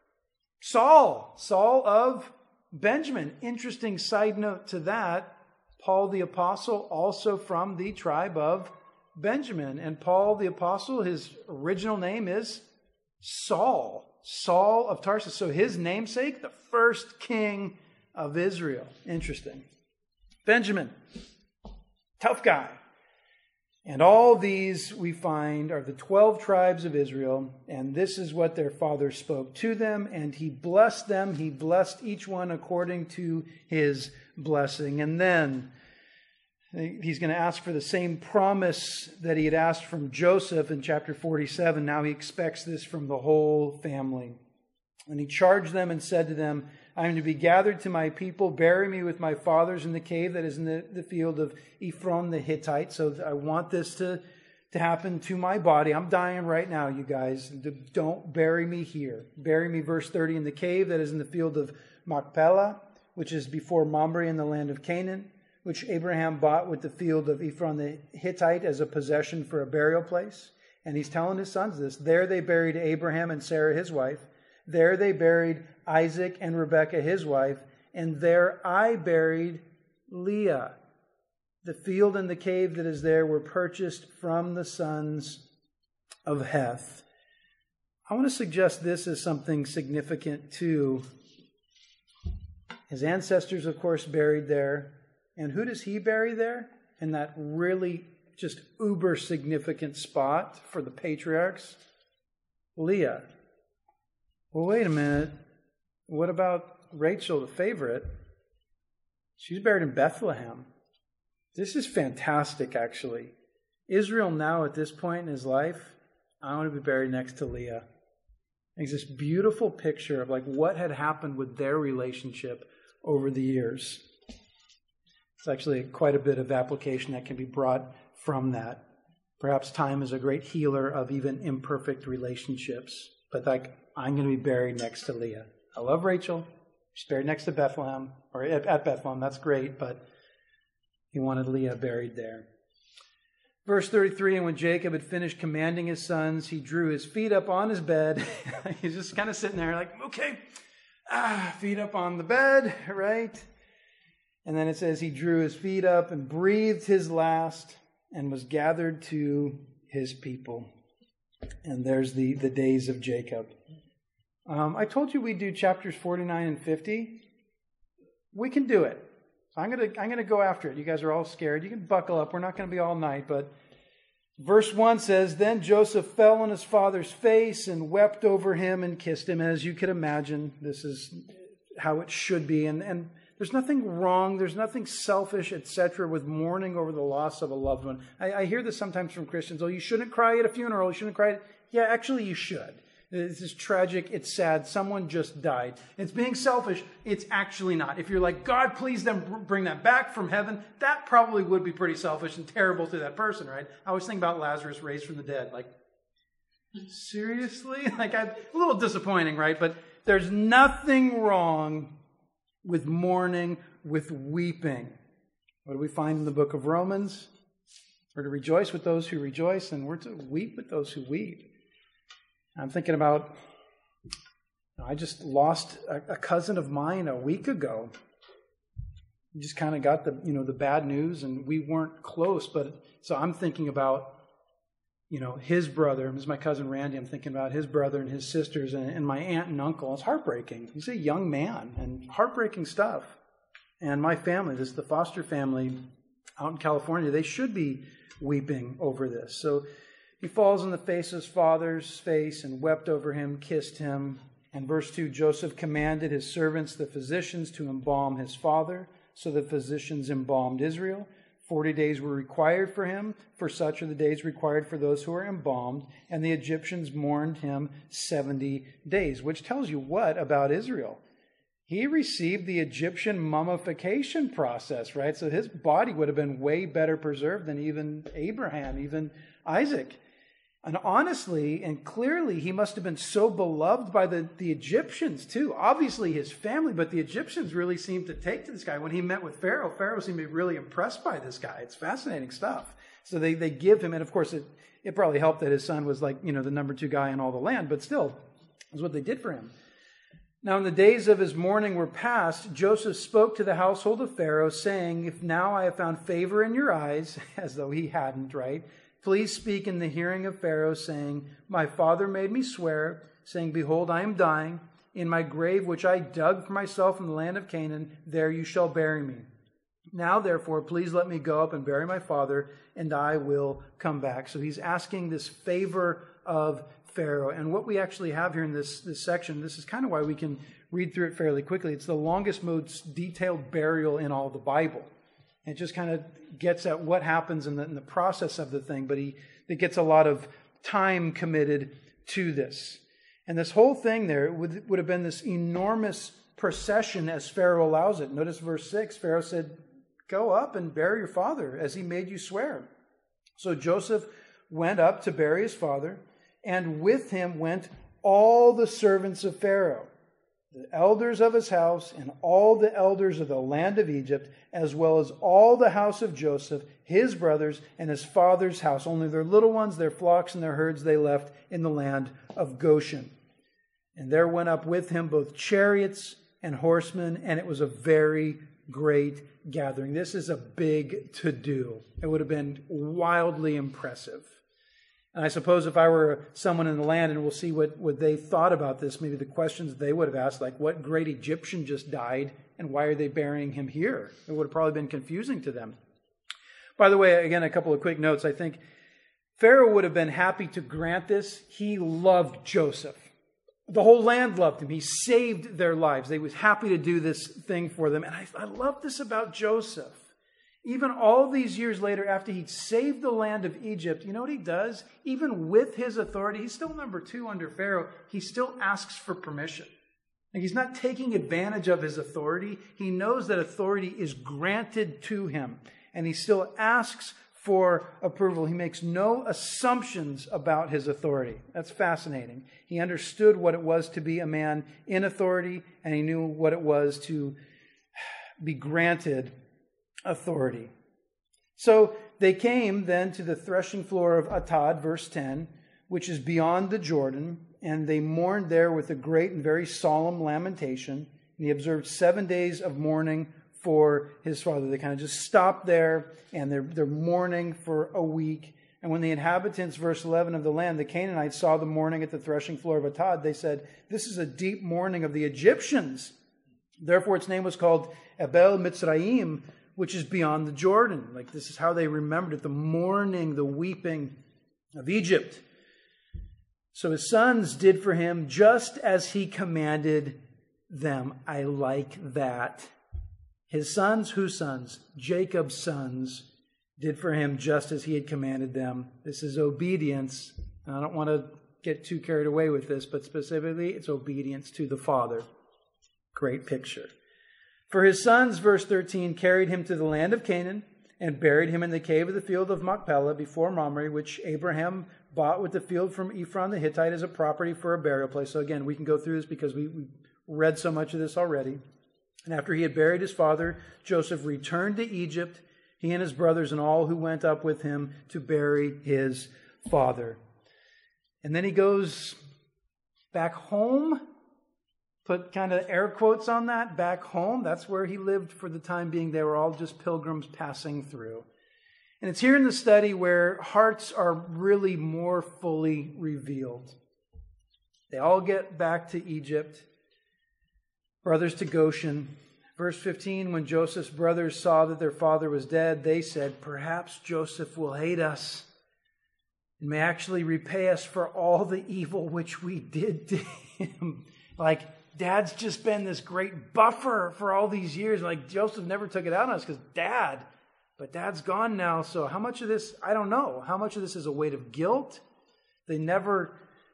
Saul, Saul of Benjamin. Interesting side note to that, Paul the Apostle, also from the tribe of Benjamin. And Paul the Apostle, his original name is Saul, Saul of Tarsus. So his namesake, the first king of Israel. Interesting. Benjamin, tough guy. And all these we find are the twelve tribes of Israel, and this is what their father spoke to them, and he blessed them. He blessed each one according to his blessing. And then he's going to ask for the same promise that he had asked from Joseph in chapter forty-seven. Now he expects this from the whole family. And he charged them and said to them, I am to be gathered to my people. Bury me with my fathers in the cave that is in the, the field of Ephron the Hittite. So I want this to, to happen to my body. I'm dying right now, you guys. Don't bury me here. Bury me, verse thirty, in the cave that is in the field of Machpelah, which is before Mamre in the land of Canaan, which Abraham bought with the field of Ephron the Hittite as a possession for a burial place. And he's telling his sons this. There they buried Abraham and Sarah, his wife. There they buried Isaac and Rebekah, his wife. And there I buried Leah. The field and the cave that is there were purchased from the sons of Heth. I want to suggest this as something significant too. His ancestors, of course, buried there. And who does he bury there? In that really just uber significant spot for the patriarchs? Leah. Well, wait a minute. What about Rachel, the favorite? She's buried in Bethlehem. This is fantastic, actually. Israel now at this point in his life, I want to be buried next to Leah. It's this beautiful picture of like what had happened with their relationship over the years. It's actually quite a bit of application that can be brought from that. Perhaps time is a great healer of even imperfect relationships. But like, I'm going to be buried next to Leah. I love Rachel. She's buried next to Bethlehem, or at Bethlehem. That's great, but he wanted Leah buried there. Verse thirty-three, and when Jacob had finished commanding his sons, he drew his feet up on his bed. He's just kind of sitting there like, okay, ah, feet up on the bed, right? And then it says he drew his feet up and breathed his last and was gathered to his people. And there's the, the days of Jacob. Um, I told you we'd do chapters forty-nine and fifty. We can do it. So I'm going to I'm going to go after it. You guys are all scared. You can buckle up. We're not going to be all night. But verse one says, Then Joseph fell on his father's face and wept over him and kissed him. As you can imagine, this is how it should be. And, and there's nothing wrong. There's nothing selfish, et cetera, with mourning over the loss of a loved one. I, I hear this sometimes from Christians. Oh, you shouldn't cry at a funeral. You shouldn't cry. At... Yeah, actually, you should. This is tragic. It's sad. Someone just died. It's being selfish. It's actually not. If you're like, God, please them bring that back from heaven, that probably would be pretty selfish and terrible to that person, right? I always think about Lazarus raised from the dead. Like, seriously? Like, I'm a little disappointing, right? But there's nothing wrong with mourning, with weeping. What do we find in the book of Romans? We're to rejoice with those who rejoice, and we're to weep with those who weep. I'm thinking about, you know, I just lost a, a cousin of mine a week ago. We just kind of got the, you know, the bad news, and we weren't close. But so I'm thinking about, you know, his brother. This is my cousin Randy. I'm thinking about his brother and his sisters and, and my aunt and uncle. It's heartbreaking. He's a young man, and heartbreaking stuff. And my family, this is the Foster family out in California. They should be weeping over this. So he falls on the face of his father's face and wept over him, kissed him. And verse two, Joseph commanded his servants, the physicians, to embalm his father. So the physicians embalmed Israel. Forty days were required for him, for such are the days required for those who are embalmed. And the Egyptians mourned him seventy days, which tells you what about Israel? He received the Egyptian mummification process, right? So his body would have been way better preserved than even Abraham, even Isaac. And honestly and clearly, he must have been so beloved by the, the Egyptians too. Obviously his family, but the Egyptians really seemed to take to this guy. When he met with Pharaoh, Pharaoh seemed to be really impressed by this guy. It's fascinating stuff. So they, they give him, and of course it, It probably helped that his son was like, you know, the number two guy in all the land, but still, that's what they did for him. Now, in the days of his mourning were past, Joseph spoke to the household of Pharaoh, saying, if now I have found favor in your eyes, as though he hadn't, right? Please speak in the hearing of Pharaoh, saying, my father made me swear, saying, behold, I am dying. In my grave, which I dug for myself in the land of Canaan, there you shall bury me. Now, therefore, please let me go up and bury my father, and I will come back. So he's asking this favor of Pharaoh. And what we actually have here in this, this section, this is kind of why we can read through it fairly quickly. It's the longest, most detailed burial in all the Bible. And it just kind of gets at what happens in the, in the process of the thing, but he it gets a lot of time committed to this. And this whole thing there would, would have been this enormous procession as Pharaoh allows it. Notice verse six, Pharaoh said, go up and bury your father as he made you swear. So Joseph went up to bury his father, and with him went all the servants of Pharaoh, the elders of his house, and all the elders of the land of Egypt, as well as all the house of Joseph, his brothers, and his father's house. Only their little ones, their flocks, and their herds they left in the land of Goshen. And there went up with him both chariots and horsemen, and it was a very great gathering. This is a big to-do. It would have been wildly impressive. And I suppose if I were someone in the land, and we'll see what, what they thought about this, maybe the questions they would have asked, like, what great Egyptian just died, and why are they burying him here? It would have probably been confusing to them. By the way, again, a couple of quick notes. I think Pharaoh would have been happy to grant this. He loved Joseph. The whole land loved him. He saved their lives. They was happy to do this thing for them. And I, I love this about Joseph. Even all these years later, after he'd saved the land of Egypt, you know what he does? Even with his authority, he's still number two under Pharaoh. He still asks for permission. Like, he's not taking advantage of his authority. He knows that authority is granted to him. And he still asks for approval. He makes no assumptions about his authority. That's fascinating. He understood what it was to be a man in authority, and he knew what it was to be granted authority. So they came then to the threshing floor of Atad, verse ten, which is beyond the Jordan, and they mourned there with a great and very solemn lamentation. And he observed seven days of mourning for his father. They kind of just stopped there, and they're, they're mourning for a week. And when the inhabitants, verse eleven, of the land, the Canaanites, saw the mourning at the threshing floor of Atad, they said, this is a deep mourning of the Egyptians. Therefore its name was called Abel Mitzrayim, which is beyond the Jordan. Like, this is how they remembered it, the mourning, the weeping of Egypt. So his sons did for him just as he commanded them. I like that. His sons, whose sons? Jacob's sons did for him just as he had commanded them. This is obedience. And I don't want to get too carried away with this, but specifically it's obedience to the Father. Great picture. For his sons, verse thirteen, carried him to the land of Canaan and buried him in the cave of the field of Machpelah before Mamre, which Abraham bought with the field from Ephron the Hittite as a property for a burial place. So again, we can go through this because we, we read so much of this already. And after he had buried his father, Joseph returned to Egypt, he and his brothers and all who went up with him to bury his father. And then he goes back home. Put kind of air quotes on that, back home. That's where he lived for the time being. They were all just pilgrims passing through. And it's here in the study where hearts are really more fully revealed. They all get back to Egypt. Brothers to Goshen. Verse fifteen, when Joseph's brothers saw that their father was dead, they said, perhaps Joseph will hate us and may actually repay us for all the evil which we did to him. Like, Dad's just been this great buffer for all these years. Like, Joseph never took it out on us because Dad, but Dad's gone now. So how much of this, I don't know. How much of this is a weight of guilt? They never,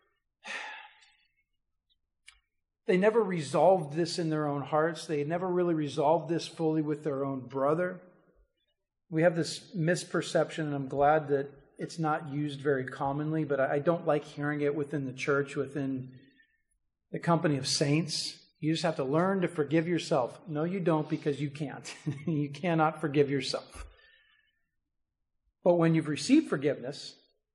they never resolved this in their own hearts. They never really resolved this fully with their own brother. We have this misperception, and I'm glad that it's not used very commonly, but I don't like hearing it within the church, within the company of saints. You just have to learn to forgive yourself. No, you don't, because you can't. You cannot forgive yourself. But when you've received forgiveness,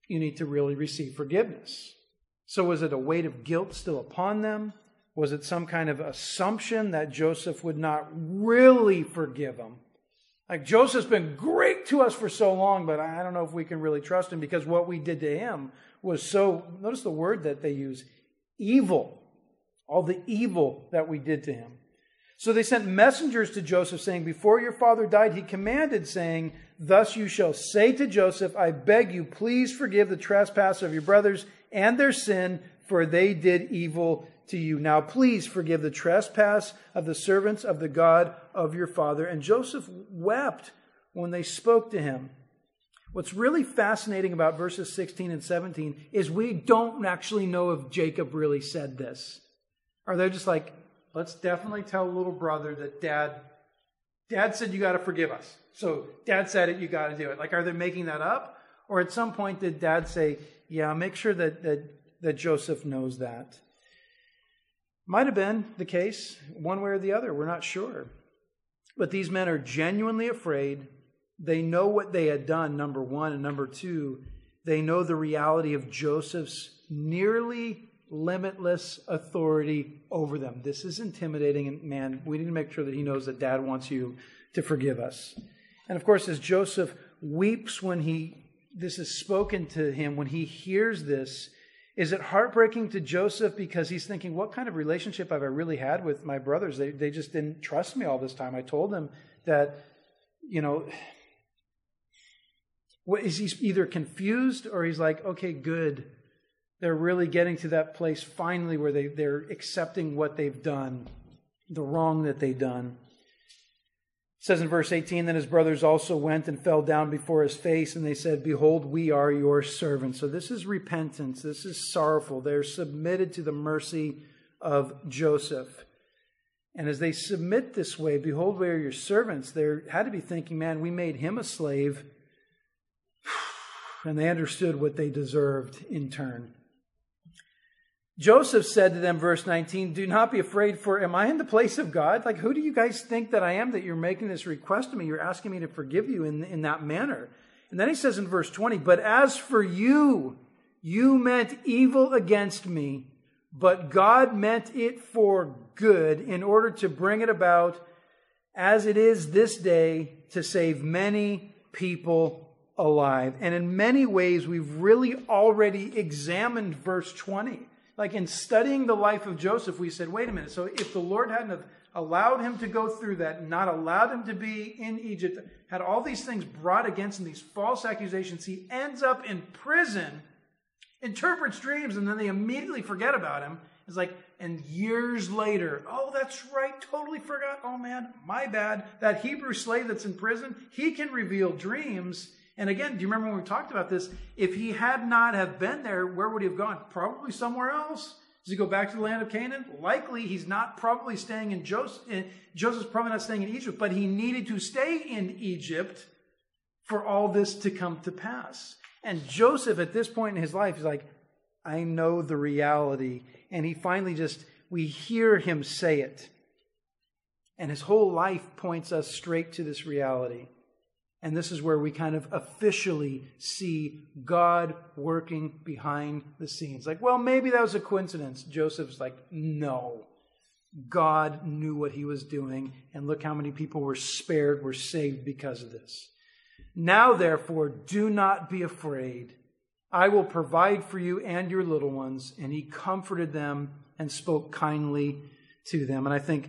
you need to really receive forgiveness. So was it a weight of guilt still upon them? Was it some kind of assumption that Joseph would not really forgive them? Like, Joseph's been great to us for so long, but I don't know if we can really trust him because what we did to him was so, notice the word that they use, evil. All the evil that we did to him. So they sent messengers to Joseph saying, before your father died, he commanded, saying, thus you shall say to Joseph, I beg you, please forgive the trespass of your brothers and their sin, for they did evil to you. Now please forgive the trespass of the servants of the God of your father. And Joseph wept when they spoke to him. What's really fascinating about verses sixteen and seventeen is we don't actually know if Jacob really said this. Or they're just like, let's definitely tell little brother that dad, dad said you got to forgive us. So dad said it, you got to do it. Like, are they making that up? Or at some point did dad say, yeah, make sure that, that, that Joseph knows that. Might have been the case, one way or the other. We're not sure. But these men are genuinely afraid. They know what they had done, number one. And number two, they know the reality of Joseph's nearly limitless authority over them. This is intimidating. And man, we need to make sure that he knows that dad wants you to forgive us. And of course, as Joseph weeps when he, this is spoken to him, when he hears this, is it heartbreaking to Joseph because he's thinking, what kind of relationship have I really had with my brothers? They they just didn't trust me all this time. I told them that, you know, what, is he either confused or he's like, okay, good. They're really getting to that place finally where they, they're accepting what they've done, the wrong that they've done. It says in verse eighteen, then his brothers also went and fell down before his face, and they said, behold, we are your servants. So this is repentance. This is sorrowful. They're submitted to the mercy of Joseph. And as they submit this way, behold, we are your servants, they had to be thinking, man, we made him a slave. And they understood what they deserved in turn. Joseph said to them, verse nineteen, do not be afraid, for am I in the place of God? Like, who do you guys think that I am that you're making this request to me? You're asking me to forgive you in, in that manner. And then he says in verse twenty, but as for you, you meant evil against me, but God meant it for good in order to bring it about as it is this day to save many people alive. And in many ways, we've really already examined verse twenty. Like in studying the life of Joseph, we said, wait a minute. So if the Lord hadn't have allowed him to go through that, not allowed him to be in Egypt, had all these things brought against him, these false accusations, he ends up in prison, interprets dreams, and then they immediately forget about him. It's like, and years later, oh, that's right, totally forgot. Oh man, my bad. That Hebrew slave that's in prison, he can reveal dreams. And again, do you remember when we talked about this? If he had not have been there, where would he have gone? Probably somewhere else. Does he go back to the land of Canaan? Likely, he's not probably staying in Joseph. Joseph's probably not staying in Egypt, but he needed to stay in Egypt for all this to come to pass. And Joseph, at this point in his life, is like, I know the reality. And he finally just, we hear him say it. And his whole life points us straight to this reality. And this is where we kind of officially see God working behind the scenes. Like, well, maybe that was a coincidence. Joseph's like, no. God knew what he was doing. And look how many people were spared, were saved because of this. Now, therefore, do not be afraid. I will provide for you and your little ones. And he comforted them and spoke kindly to them. And I think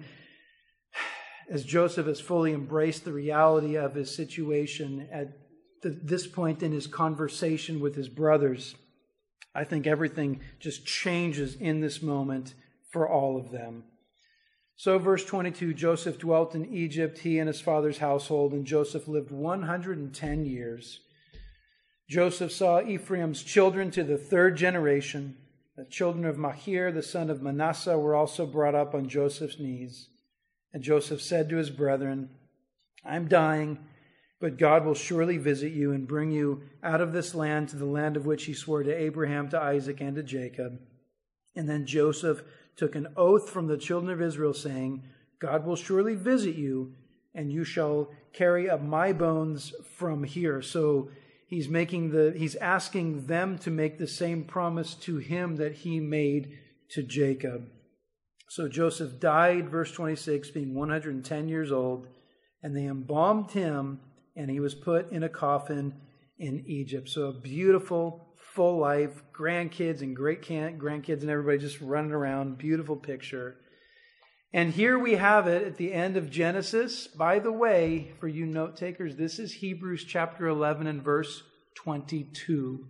as Joseph has fully embraced the reality of his situation at this point in his conversation with his brothers, I think everything just changes in this moment for all of them. So verse twenty-two, Joseph dwelt in Egypt, he and his father's household, and Joseph lived one hundred ten years. Joseph saw Ephraim's children to the third generation. The children of Machir, the son of Manasseh, were also brought up on Joseph's knees. And Joseph said to his brethren, I'm dying, but God will surely visit you and bring you out of this land to the land of which he swore to Abraham, to Isaac, and to Jacob. And then Joseph took an oath from the children of Israel, saying, God will surely visit you, and you shall carry up my bones from here. So he's making the he's asking them to make the same promise to him that he made to Jacob. So Joseph died, verse twenty-six, being one hundred ten years old, and they embalmed him, and he was put in a coffin in Egypt. So a beautiful, full life, grandkids and great grandkids and everybody just running around. Beautiful picture. And here we have it at the end of Genesis. By the way, for you note takers, this is Hebrews chapter eleven and verse twenty-two.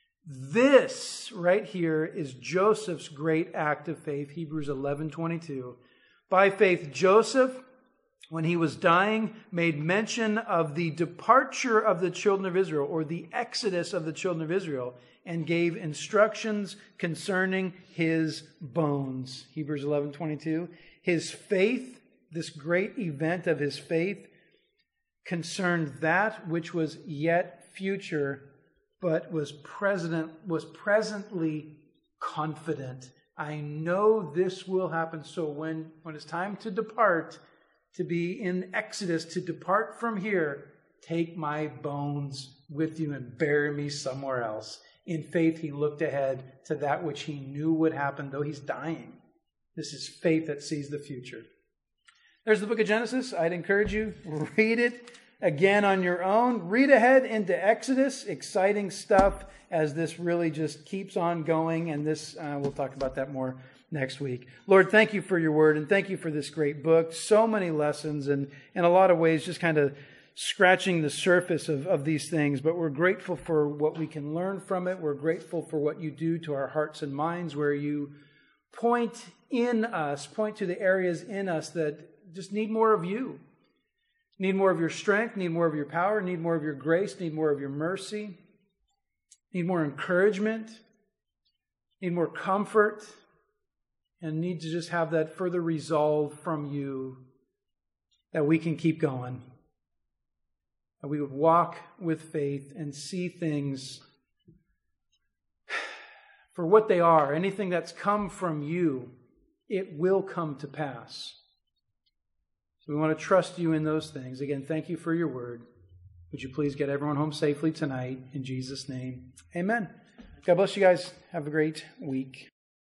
This right here is Joseph's great act of faith, Hebrews eleven twenty-two. By faith, Joseph, when he was dying, made mention of the departure of the children of Israel, or the exodus of the children of Israel, and gave instructions concerning his bones. Hebrews eleven twenty-two. His faith, this great event of his faith, concerned that which was yet future, but was present, was presently confident. I know this will happen. So when, when it's time to depart, to be in Exodus, to depart from here, take my bones with you and bury me somewhere else. In faith, he looked ahead to that which he knew would happen, though he's dying. This is faith that sees the future. There's the book of Genesis. I'd encourage you, read it again on your own. Read ahead into Exodus. Exciting stuff as this really just keeps on going. And this, uh, we'll talk about that more next week. Lord, thank you for your word, and thank you for this great book. So many lessons, and in a lot of ways just kind of scratching the surface of, of these things. But we're grateful for what we can learn from it. We're grateful for what you do to our hearts and minds, where you point in us, point to the areas in us that just need more of you. Need more of your strength, need more of your power, need more of your grace, need more of your mercy, need more encouragement, need more comfort, and need to just have that further resolve from you that we can keep going. That we would walk with faith and see things for what they are. Anything that's come from you, it will come to pass. So we want to trust you in those things. Again, thank you for your word. Would you please get everyone home safely tonight? In Jesus' name, amen. God bless you guys. Have a great week.